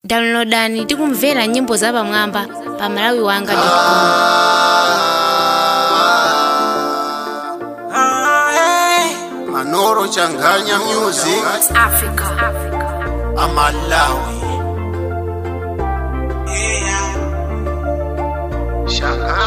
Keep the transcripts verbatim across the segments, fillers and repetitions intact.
Downloadani tikumvera nyimbo za pamwamba pa malawi wanga dot com. Manoro Changanya Music Africa. Amalawi Shanga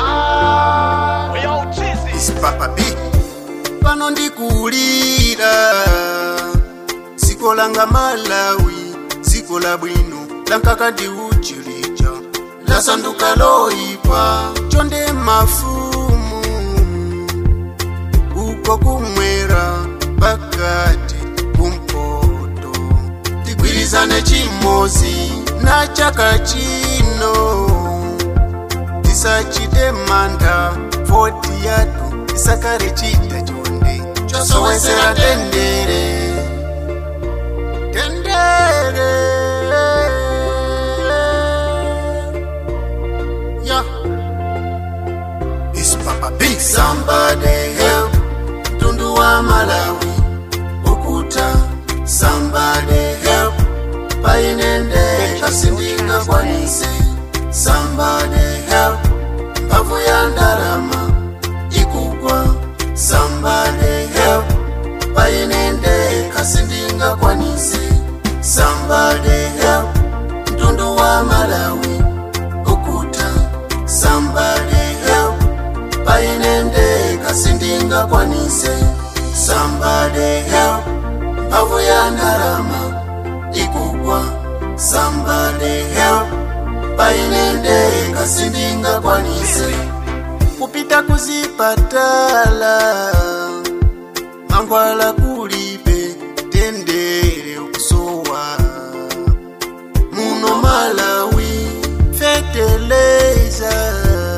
Is Papa B Pano ndikulira Siko langa Malawi Siko la bwino Lankaka ndi uchilicha Lasanduka loipa Chonde mafumu Uko kumwera Bakati kumpoto Tigwirizane chimozi Na chaka chino Tisachite manda Foti yatu Tisakare chita chonde Chosowesera tendere Tendere Yeah It's Papa Big. Somebody help Tundu wa Malawi Okuta Somebody help Painende Kasindinga kwanise Somebody help Mbavu ya ndarama Ikugwa Somebody help Painende Kasindinga kwanise Somebody help Tundu wa Malawi Okuta Somebody help Painende Kasindinga kwanise Somebody help Mbavu ya ndarama Ikugwa Somebody help Painende kasindinga kwanise Kupita kuzipatala Mangwala kulibe Tendere ukusowa Muno Malawi Feteleza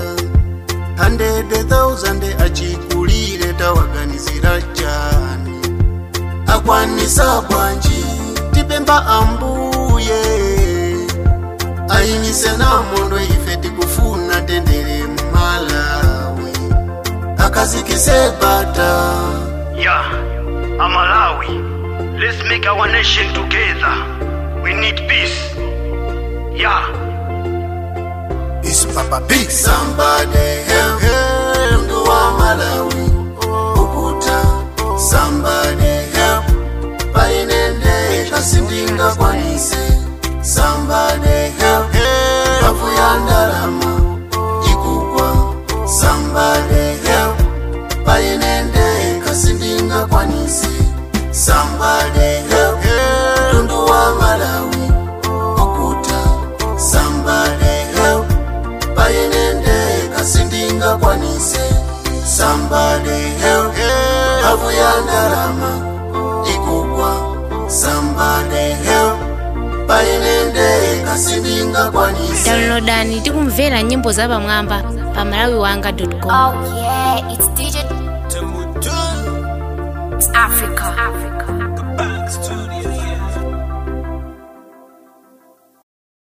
Hundred thousand achikulire tawaganizira chani Akwanisa bwanji Tipemba ambuye Ayimise na mondo ifeti kufuna tendere Malawi Akazikise bata Yeah, Amalawi. Let's make our nation together. We need peace. Yeah. It's Papa Big. Somebody help Tundu wa Malawi Ukuta Somebody help Painende Kasindinga kwanise Somebody help Mbavu ya ndarama Ikugwa Somebody help Painende Kasindinga kwanise Somebody help Tundu wa Malawi Okuta Somebody help Painende Kasindinga kwanise Somebody help Mbavu ya ndarama Ikugwa Somebody help Painende Kasindinga kwanise. Downloadani tikumvera nyimbo za pamwamba pa malawi wanga dot com. Oh yeah, it's D J It's Africa. Africa.